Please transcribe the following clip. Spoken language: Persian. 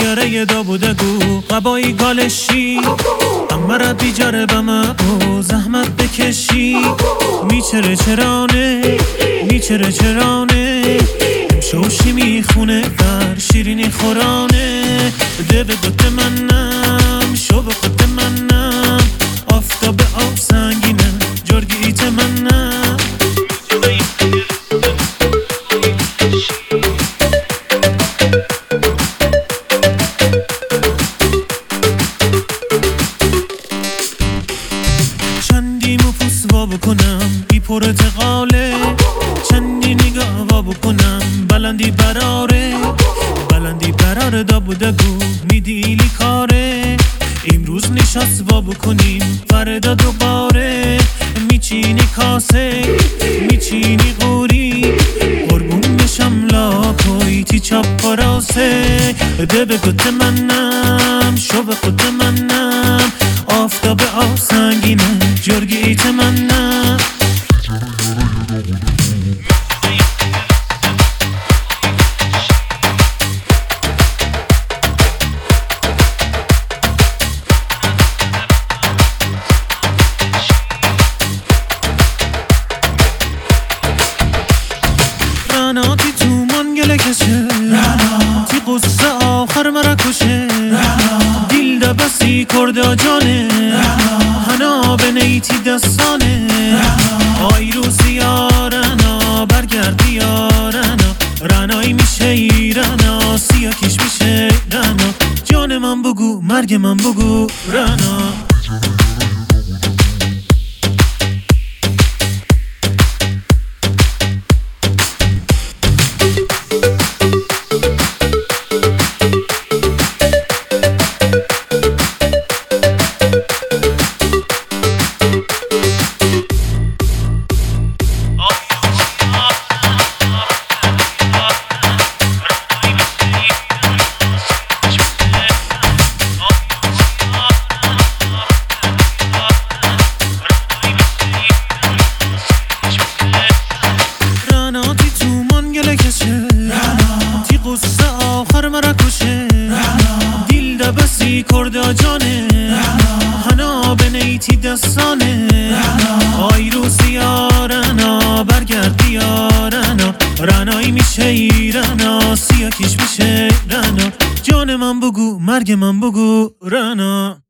شره دا بودگو قبایی گالشی اما را بیجاره بما او زحمت بکشی میچره چرانه شوشی میخونه بر شیرینی خورانه ده به دوت منم شو به خود منم آفتاب آب سنگینه جرگیت منم چندی مفوس وا بکنم بی پرتقاله چندی نگاه وا بکنم بلندی براره دا بودگو میدیلی کاره امروز نشست وا بکنیم فردا دوباره میچینی کاسه میچینی قوری قربون بشم لاکوی تی چاپ پراسه ده به گوت منم شو به خود منم آفتاب آب سنگینه جرگیت منم رناتی تو منگله کشه تی قصه آخر مرا کشه دیل دا بسی کرده جانه هنا به نیتی دستانه آی روزی یارنا برگردی یارنا رنایی میشه ایرنا سیا کش میشه رنا جان من بگو مرگ من بگو رنا تی قصه آخر مرا کشه دیل دا بسی کرده جانه هنا به نیتی دستانه آی روزی یارنا برگردی یارنا رنایی میشه ایرنا سیا کش میشه رنا جان من بگو مرگ من بگو رنا